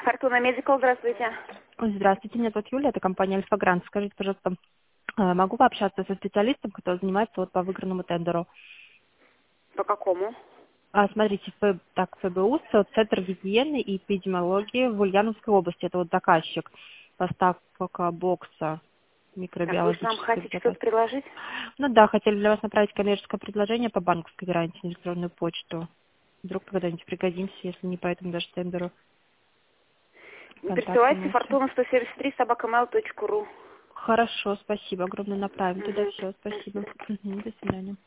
Фортуна Медикал, здравствуйте. Ой, здравствуйте, меня зовут Юлия, это компания Альфа-Грант. Скажите, пожалуйста, могу пообщаться со специалистом, который занимается вот по выигранному тендеру? По какому? Смотрите, ФБУ, Центр гигиены и эпидемиологии в Ульяновской области. Это вот заказчик, поставка бокса Так, вы же нам микробиологических хотите заказ. что-то предложить? Ну да, хотели для вас направить коммерческое предложение по банковской гарантии на электронную почту. Вдруг когда-нибудь пригодимся, если не по этому даже тендеру. Не Контакты присылайте можете. фортуна 173 собакамейл.ру. Хорошо, спасибо огромное, направим туда Угу. все, спасибо. Мгм, до свидания.